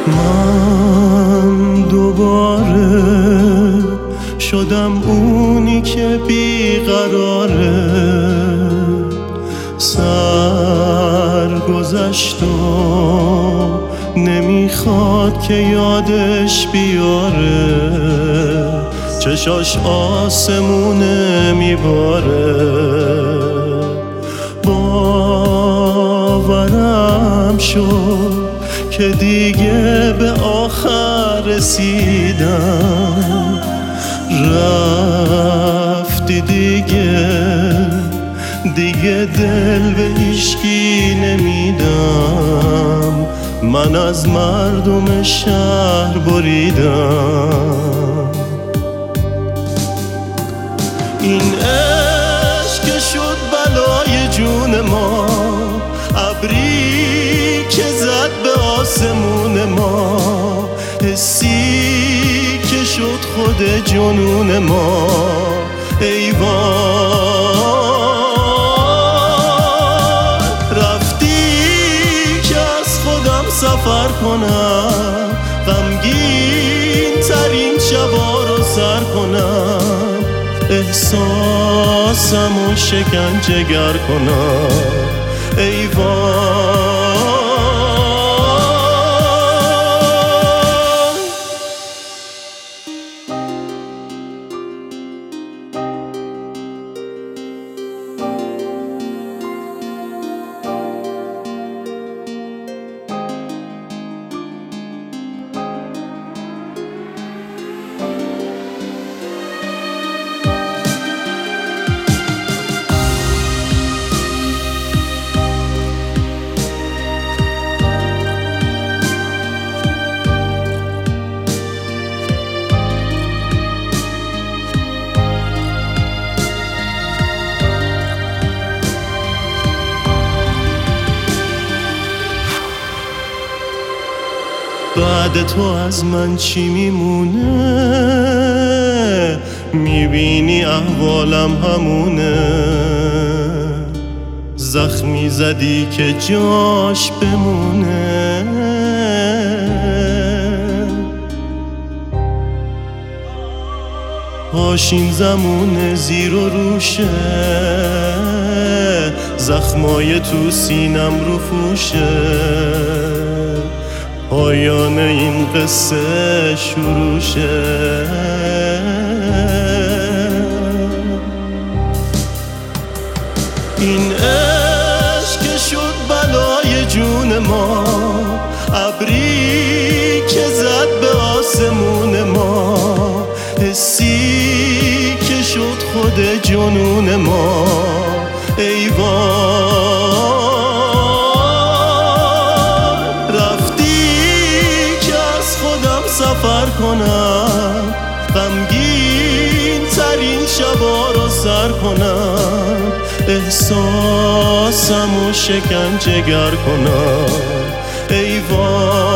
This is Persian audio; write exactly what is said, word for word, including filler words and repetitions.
من دوباره شدم اونی که بیقراره، سر گذشت و نمیخواد که یادش بیاره، چشاش آسمونه میباره. باورم شد که دیگه به آخر رسیدم، رفتی دیگه دیگه دل به هیچکی نمیدم، من از مردم شهر بریدم. این عشق که شد بلای جون ما، ابری که زد به آسمون ما، حسی که شد خود جنون ما. ای وای رفتی که از خودم سفر کنم، غمگین ترین شبا رو سر کنم، احساسم و شکنجه گر کنم. ای وای بعد تو از من چی میمونه؟ میبینی احوالم همونه، زخمی زدی که جاش بمونه. پاشین زمونه زیر و روشه، زخمای تو سینم رو فوشه، پایان این قصه شروع شه. این عشق که شد بلای جون ما، ابری که زد به آسمون ما، حسی که شد خود جنون ما. ای وای سفر کنم، غمگین ترین شبا رو سر کنم، احساسم و شکنجه گر کنم. ای وای